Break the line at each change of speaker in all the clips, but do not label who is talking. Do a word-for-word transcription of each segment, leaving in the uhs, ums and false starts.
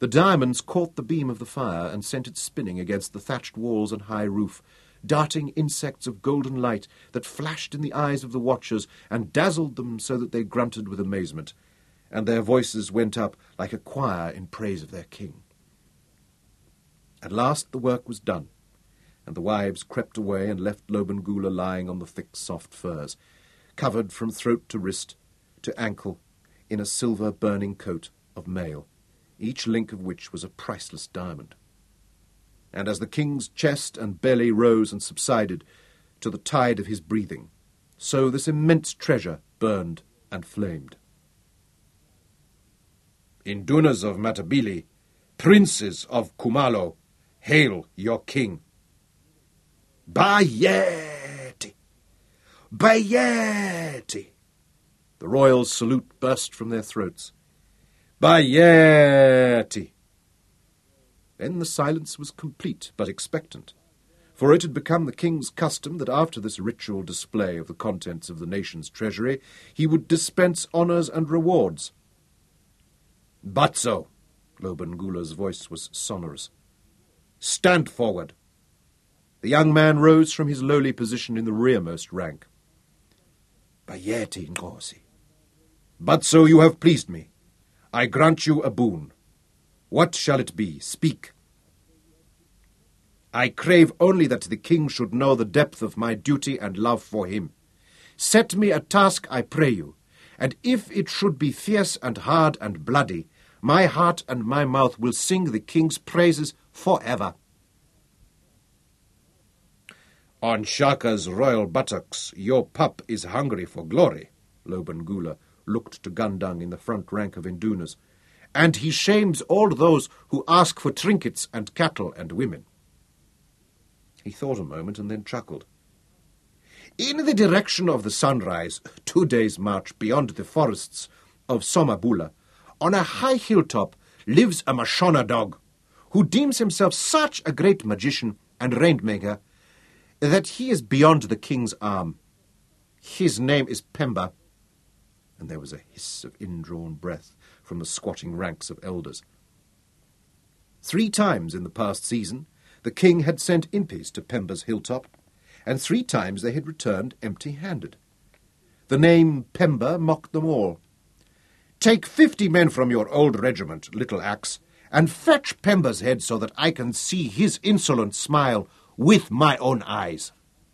The diamonds caught the beam of the fire and sent it spinning against the thatched walls and high roof, darting insects of golden light that flashed in the eyes of the watchers and dazzled them so that they grunted with amazement, and their voices went up like a choir in praise of their king. At last the work was done, and the wives crept away and left Lobengula lying on the thick, soft furs, covered from throat to wrist to ankle in a silver burning coat of mail, each link of which was a priceless diamond. And as the king's chest and belly rose and subsided to the tide of his breathing, so this immense treasure burned and flamed. Indunas of Matabele, princes of Khumalo, hail your king. Bayeti! Bayeti! The royal salute burst from their throats. Bayeti! Then the silence was complete but expectant, for it had become the king's custom that after this ritual display of the contents of the nation's treasury, he would dispense honours and rewards. Batso! Lobengula's voice was sonorous. Stand forward! The young man rose from his lowly position in the rearmost rank. Bayeti Nkosi. Batso, you have pleased me. I grant you a boon. What shall it be? Speak. I crave only that the king should know the depth of my duty and love for him. Set me a task, I pray you, and if it should be fierce and hard and bloody, my heart and my mouth will sing the king's praises forever. On Shaka's royal buttocks, your pup is hungry for glory, Lobengula looked to Gundung in the front rank of Indunas, and he shames all those who ask for trinkets and cattle and women. He thought a moment and then chuckled. In the direction of the sunrise, two days' march beyond the forests of Somabula, on a high hilltop lives a Mashona dog, who deems himself such a great magician and rainmaker that he is beyond the king's arm. His name is Pemba. And there was a hiss of indrawn breath from the squatting ranks of elders. Three times in the past season, the king had sent impis to Pemba's hilltop, and three times they had returned empty-handed. The name Pemba mocked them all. Take fifty men from your old regiment, Little Axe, and fetch Pemba's head so that I can see his insolent smile with my own eyes.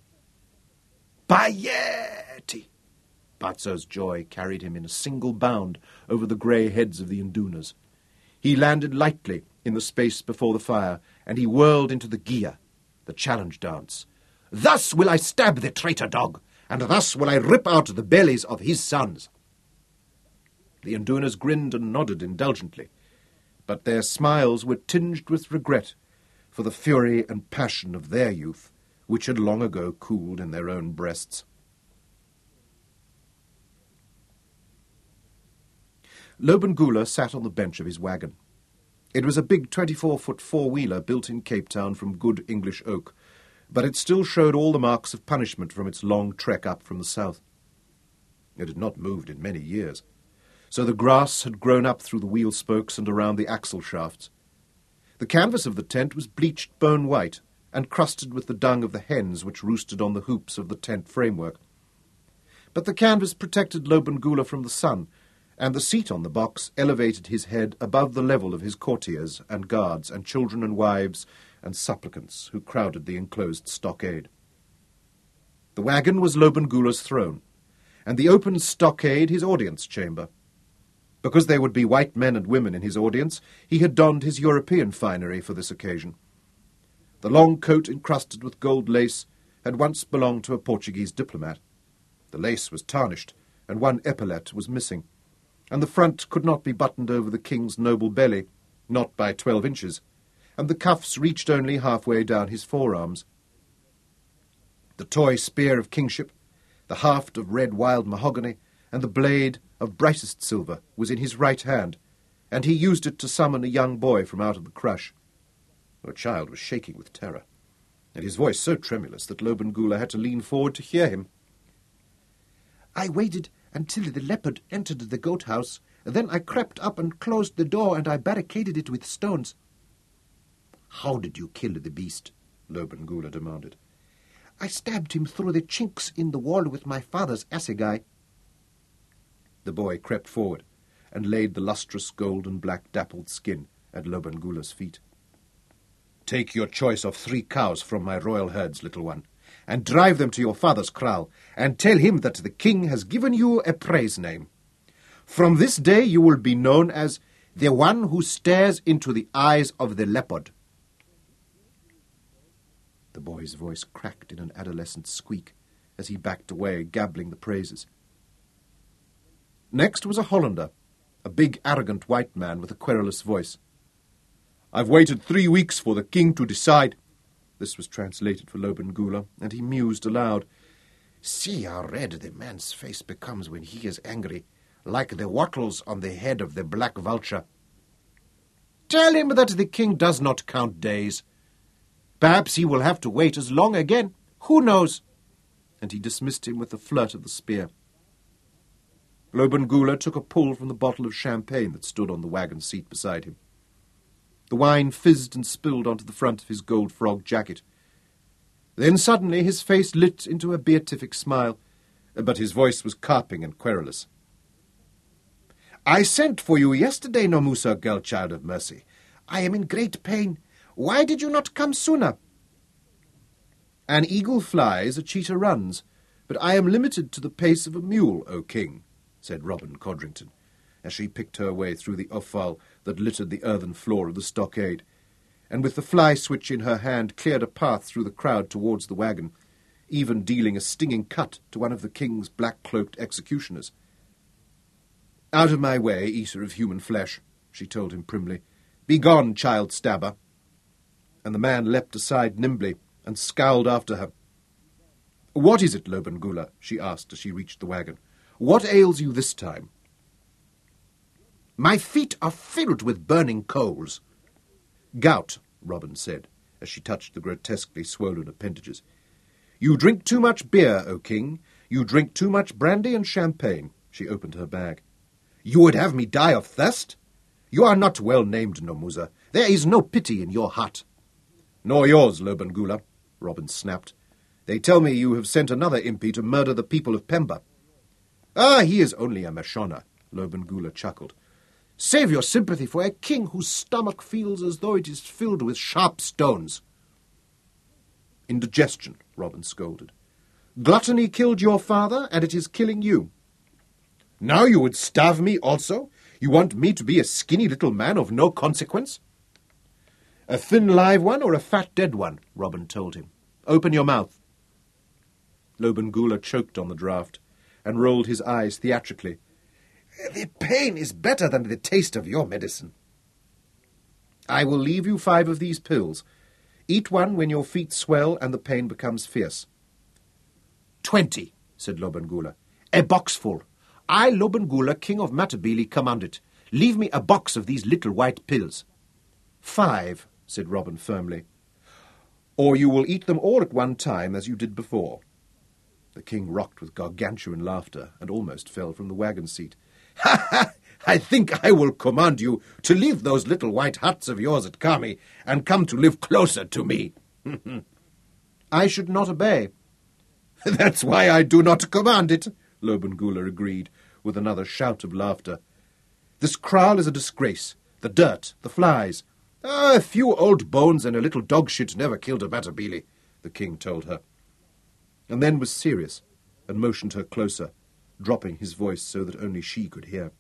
Bayeti! Batso's joy carried him in a single bound over the grey heads of the Indunas. He landed lightly in the space before the fire, and he whirled into the Gia, the challenge dance. Thus will I stab the traitor dog, and thus will I rip out the bellies of his sons. The Indunas grinned and nodded indulgently, but their smiles were tinged with regret for the fury and passion of their youth, which had long ago cooled in their own breasts. Lobengula sat on the bench of his wagon. It was a big twenty-four-foot four-wheeler built in Cape Town from good English oak, but it still showed all the marks of punishment from its long trek up from the south. It had not moved in many years, so the grass had grown up through the wheel spokes and around the axle shafts. The canvas of the tent was bleached bone white and crusted with the dung of the hens which roosted on the hoops of the tent framework. But the canvas protected Lobengula from the sun, and the seat on the box elevated his head above the level of his courtiers and guards and children and wives and supplicants who crowded the enclosed stockade. The wagon was Lobengula's throne, and the open stockade his audience chamber. Because there would be white men and women in his audience, he had donned his European finery for this occasion. The long coat encrusted with gold lace had once belonged to a Portuguese diplomat. The lace was tarnished, and one epaulette was missing, and the front could not be buttoned over the king's noble belly, not by twelve inches, and the cuffs reached only halfway down his forearms. The toy spear of kingship, the haft of red wild mahogany, and the blade of brightest silver was in his right hand, and he used it to summon a young boy from out of the crush. The child was shaking with terror, and his voice so tremulous that Lobengula had to lean forward to hear him. I waited until the leopard entered the goat-house
Then I crept up and closed the door, and I barricaded it with stones."
"How did you kill the beast?" Lobengula demanded.
"I stabbed him through the chinks in the wall with my father's assegai."
The boy crept forward and laid the lustrous gold and black dappled skin at Lobengula's feet. "Take your choice of three cows from my royal herds, little one, and drive them to your father's kraal, and tell him that the king has given you a praise name. From this day you will be known as the one who stares into the eyes of the leopard." The boy's voice cracked in an adolescent squeak as he backed away, gabbling the praises. Next was a Hollander, a big, arrogant white man with a querulous voice. "I've waited three weeks for the king to decide." This was translated for Lobengula, and he mused aloud.
"See how red the man's face becomes when he is angry, like the wattles on the head of the black vulture. Tell him that the king does not count days. Perhaps he will have to wait as long again. Who knows?" And he dismissed him with a flirt of the spear. Lobengula took a pull from the bottle of champagne that stood on the wagon seat beside him. The wine fizzed and spilled onto the front of his gold frog jacket. Then suddenly his face lit into a beatific smile, but his voice was carping and querulous. "I sent for you yesterday, Nomusa, girl child of mercy. I am in great pain. Why did you not come sooner?" "An eagle flies, a cheetah runs, but I am limited to the pace of a mule, O king," said Robin Codrington, as she picked her way through the offal that littered the earthen floor of the stockade, and with the fly-switch in her hand cleared a path through the crowd towards the wagon, even dealing a stinging cut to one of the king's black-cloaked executioners. "Out of my way, eater of human flesh," she told him primly. "Begone, child stabber." And the man leapt aside nimbly and scowled after her. "What is it, Lobengula?" she asked as she reached the wagon. "What ails you this time?" "My feet are filled with burning coals."
"Gout," Robin said, as she touched the grotesquely swollen appendages. "You drink too much beer, O king. You drink too much brandy and champagne." She opened her bag.
"You would have me die of thirst? You are not well named, Nomusa. There is no pity in your heart."
"Nor yours, Lobengula," Robin snapped. "They tell me you have sent another impi to murder the people of Pemba."
"Ah, he is only a Mashona," Lobengula chuckled. "Save your sympathy for a king whose stomach feels as though it is filled with sharp stones."
"Indigestion," Robin scolded. "Gluttony killed your father, and it is killing you. Now you would starve me also? You want me to be a skinny little man of no consequence?"
"A thin live one or a fat dead one?" Robin told him. "Open your mouth."
Lobengula choked on the draught and rolled his eyes theatrically.
"The pain is better than the taste of your medicine."
"I will leave you five of these pills. Eat one when your feet swell and the pain becomes fierce."
"Twenty," said Lobengula. "A boxful. I, Lobengula, king of Matabele, command it. Leave me a box of these little white pills."
"Five," said Robin firmly. "Or you will eat them all at one time as you did before." The king rocked with gargantuan laughter and almost fell from the wagon seat.
"Ha ha! I think I will command you to leave those little white huts of yours at Kami and come to live closer to me."
"I should not obey."
"That's why I do not command it,"
Lobengula agreed, with another shout of laughter. "This kraal is a disgrace. The dirt, the flies."
"Ah, a few old bones and a little dog shit never killed a Matabele,"
the king told her, and then was serious and motioned her closer, dropping his voice so that only she could hear.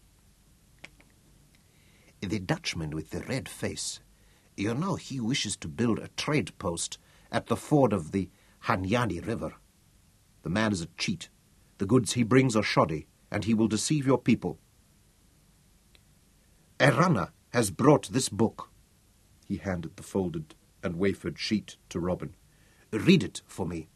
"The Dutchman with the red face, you know he wishes to build a trade post at the ford of the Hanyani River. The man is a cheat. The goods he brings are shoddy, and he will deceive your people. A runner has brought this book."
He handed the folded and wafered sheet to Robin.
"Read it for me."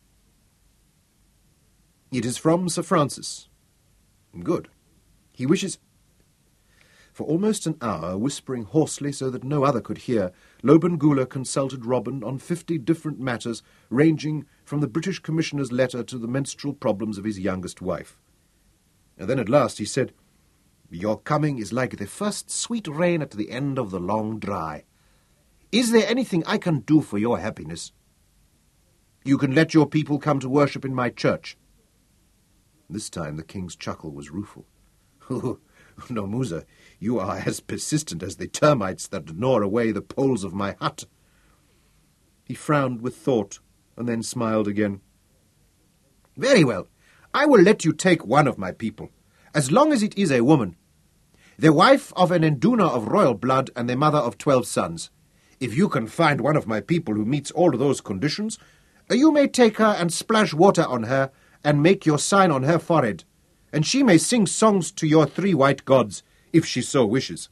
"It is from Sir Francis." "Good. He wishes—" For almost an hour, whispering hoarsely so that no other could hear, Lobengula consulted Robin on fifty different matters, ranging from the British Commissioner's letter to the menstrual problems of his youngest wife. And then at last he said, Your coming is like the first sweet rain at the end of the long dry. Is there anything I can do for your happiness? You can let your people come to worship in my church. This time the king's chuckle was rueful. No, Musa, you are as persistent as the termites that gnaw away the poles of my hut. He frowned with thought, and then smiled again. Very well, I will let you take one of my people, as long as it is a woman, the wife of an Induna of royal blood and the mother of twelve sons. If you can find one of my people who meets all those conditions, you may take her and splash water on her and make your sign on her forehead, and she may sing songs to your three white gods, if she so wishes.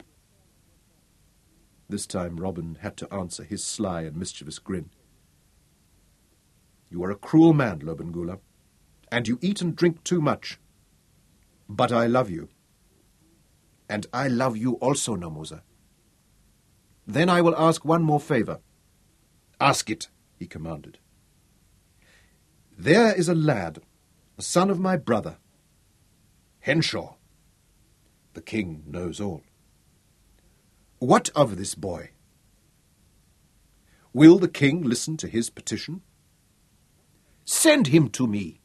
This time Robin had to answer his sly and mischievous grin. You are a cruel man, Lobengula, and you eat and drink too much. But I love you. And I love you also, Namusa. Then I will ask one more favour. Ask it, he commanded. There is a lad, a son of my brother, Henshaw. The king knows all. What of this boy? Will the king listen to his petition? Send him to me.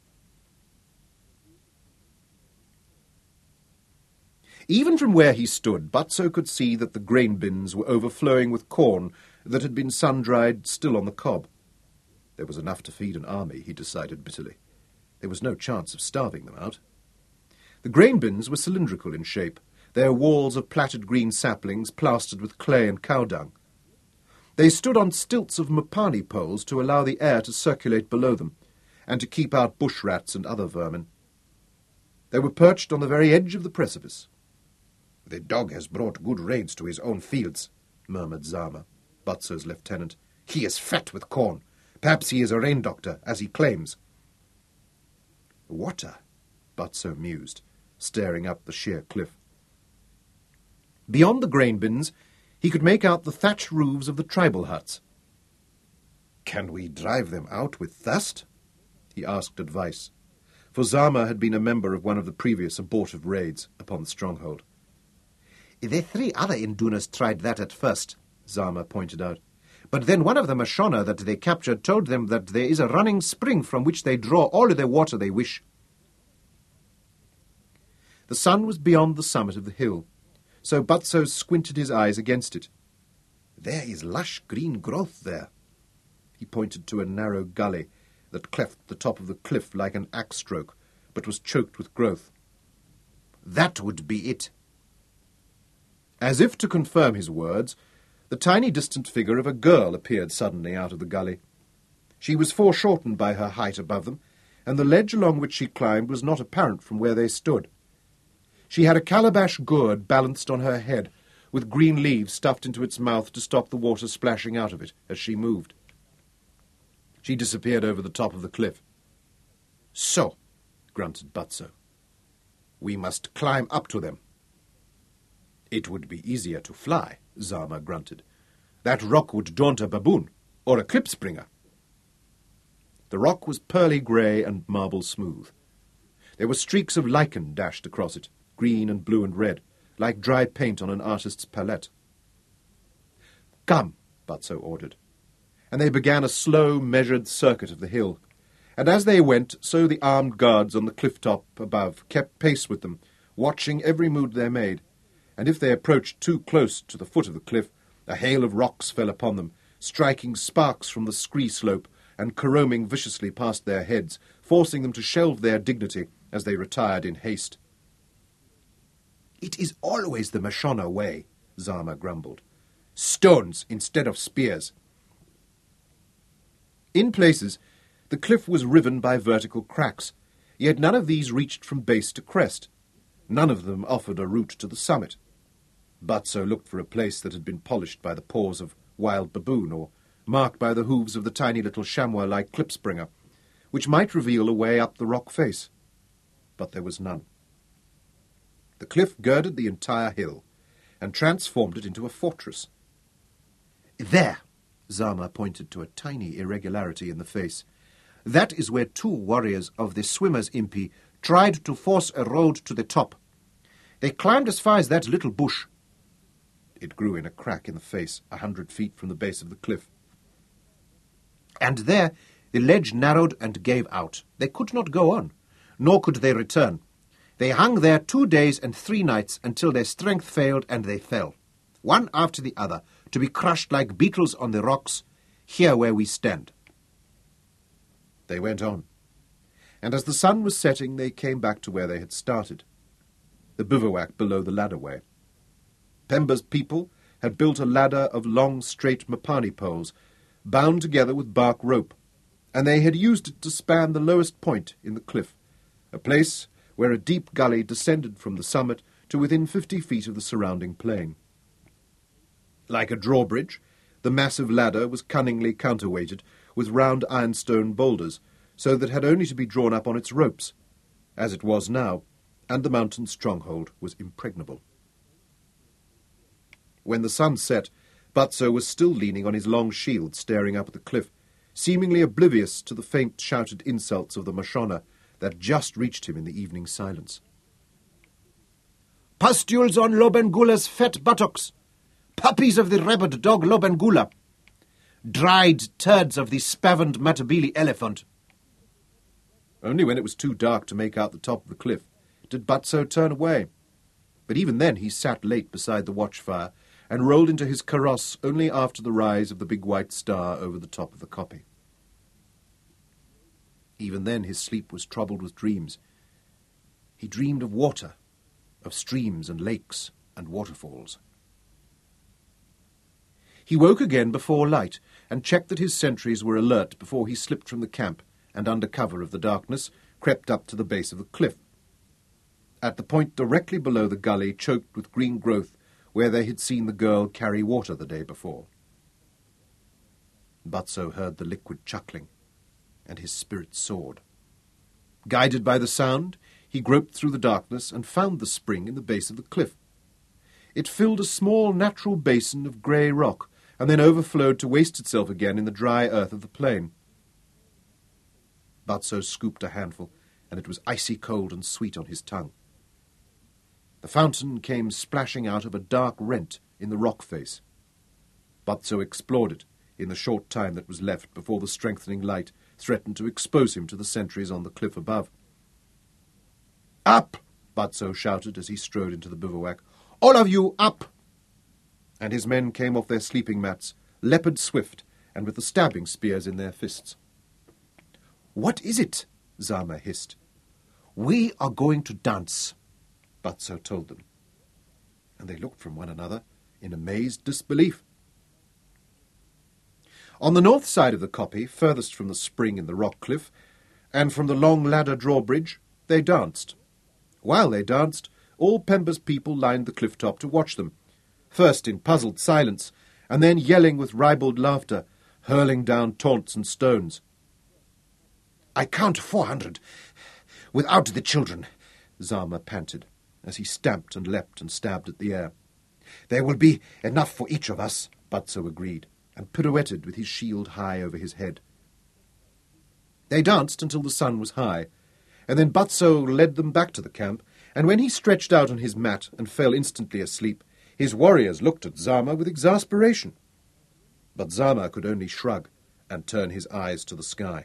Even from where he stood, Butso could see that the grain bins were overflowing with corn that had been sun-dried still on the cob. There was enough to feed an army, he decided bitterly. There was no chance of starving them out. The grain bins were cylindrical in shape, their walls of plaited green saplings plastered with clay and cow dung. They stood on stilts of mapani poles to allow the air to circulate below them, and to keep out bush rats and other vermin. They were perched on the very edge of the precipice. The dog has brought good rains to his own fields, murmured Zama, Butso's lieutenant. He is fat with corn. Perhaps he is a rain doctor, as he claims. Water, Butso mused, staring up the sheer cliff. Beyond the grain bins, he could make out the thatched roofs of the tribal huts. Can we drive them out with thirst? He asked advice, for Zama had been a member of one of the previous abortive raids upon the stronghold. The three other Indunas tried that at first, Zama pointed out. But then one of the Mashona that they captured told them that there is a running spring from which they draw all of their water they wish. The sun was beyond the summit of the hill, so Butso squinted his eyes against it. There is lush green growth there. He pointed to a narrow gully that cleft the top of the cliff like an axe stroke, but was choked with growth. That would be it. As if to confirm his words, the tiny distant figure of a girl appeared suddenly out of the gully. She was foreshortened by her height above them, and the ledge along which she climbed was not apparent from where they stood. She had a calabash gourd balanced on her head, with green leaves stuffed into its mouth to stop the water splashing out of it as she moved. She disappeared over the top of the cliff. So, grunted Butso, we must climb up to them. It would be easier to fly, Zama grunted. That rock would daunt a baboon, or a klipspringer. The rock was pearly grey and marble smooth. There were streaks of lichen dashed across it, green and blue and red, like dry paint on an artist's palette. Come, Butso ordered, and they began a slow, measured circuit of the hill, and as they went, so the armed guards on the cliff-top above kept pace with them, watching every move they made, and if they approached too close to the foot of the cliff, a hail of rocks fell upon them, striking sparks from the scree slope and caroming viciously past their heads, forcing them to shelve their dignity as they retired in haste. It is always the Mashona way, Zama grumbled. Stones instead of spears. In places, the cliff was riven by vertical cracks, yet none of these reached from base to crest. None of them offered a route to the summit. Butso looked for a place that had been polished by the paws of wild baboon, or marked by the hooves of the tiny little chamois-like klipspringer, which might reveal a way up the rock face. But there was none. The cliff girded the entire hill, and transformed it into a fortress. There, Zama pointed to a tiny irregularity in the face. That is where two warriors of the Swimmers' Impi tried to force a road to the top. They climbed as far as that little bush. It grew in a crack in the face, a hundred feet from the base of the cliff. And there the ledge narrowed and gave out. They could not go on, nor could they return. They hung there two days and three nights until their strength failed and they fell, one after the other, to be crushed like beetles on the rocks, here where we stand. They went on, and as the sun was setting, they came back to where they had started, the bivouac below the ladderway. Pemba's people had built a ladder of long, straight mapani poles, bound together with bark rope, and they had used it to span the lowest point in the cliff, a place where a deep gully descended from the summit to within fifty feet of the surrounding plain. Like a drawbridge, the massive ladder was cunningly counterweighted with round ironstone boulders, so that it had only to be drawn up on its ropes, as it was now, and the mountain stronghold was impregnable. When the sun set, Butso was still leaning on his long shield, staring up at the cliff, seemingly oblivious to the faint shouted insults of the Mashona that just reached him in the evening silence. "Pustules on Lobengula's fat buttocks! Puppies of the rabid dog Lobengula! Dried turds of the spavined Matabili elephant!" Only when it was too dark to make out the top of the cliff did Butso turn away. But even then he sat late beside the watchfire and rolled into his kaross only after the rise of the big white star over the top of the kopje. Even then his sleep was troubled with dreams. He dreamed of water, of streams and lakes and waterfalls. He woke again before light and checked that his sentries were alert before he slipped from the camp and, under cover of the darkness, crept up to the base of the cliff. At the point directly below the gully choked with green growth where they had seen the girl carry water the day before. Butso heard the liquid chuckling, and his spirit soared. Guided by the sound, he groped through the darkness and found the spring in the base of the cliff. It filled a small natural basin of grey rock, and then overflowed to waste itself again in the dry earth of the plain. Butso scooped a handful, and it was icy cold and sweet on his tongue. The fountain came splashing out of a dark rent in the rock face. Butso explored it in the short time that was left before the strengthening light threatened to expose him to the sentries on the cliff above. "Up!" Butso shouted as he strode into the bivouac. "All of you, up!" And his men came off their sleeping mats, leopard swift, and with the stabbing spears in their fists. "What is it?" Zama hissed. "We are going to dance," Butso told them. And they looked from one another in amazed disbelief. On the north side of the kopje, furthest from the spring in the rock cliff, and from the long ladder drawbridge, they danced. While they danced, all Pemba's people lined the cliff top to watch them, first in puzzled silence, and then yelling with ribald laughter, hurling down taunts and stones. "I count four hundred, without the children," Zama panted, as he stamped and leapt and stabbed at the air. "There will be enough for each of us," Butso agreed, and pirouetted with his shield high over his head. They danced until the sun was high, and then Butso led them back to the camp, and when he stretched out on his mat and fell instantly asleep, his warriors looked at Zama with exasperation. But Zama could only shrug and turn his eyes to the sky.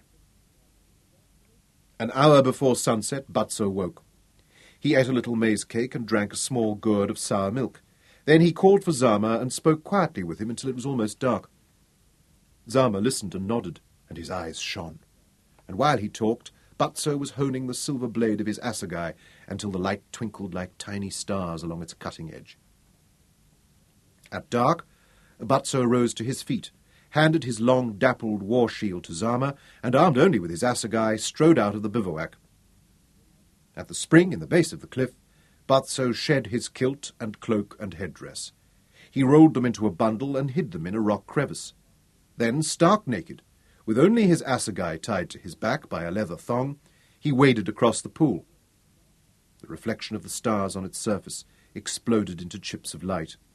An hour before sunset, Butso woke. He ate a little maize cake and drank a small gourd of sour milk. Then he called for Zama and spoke quietly with him until it was almost dark. Zama listened and nodded, and his eyes shone. And while he talked, Butso was honing the silver blade of his assegai until the light twinkled like tiny stars along its cutting edge. At dark, Butso rose to his feet, handed his long dappled war shield to Zama, and, armed only with his assegai, strode out of the bivouac. At the spring in the base of the cliff, Butso shed his kilt and cloak and headdress. He rolled them into a bundle and hid them in a rock crevice. Then, stark naked, with only his assegai tied to his back by a leather thong, he waded across the pool. The reflection of the stars on its surface exploded into chips of light.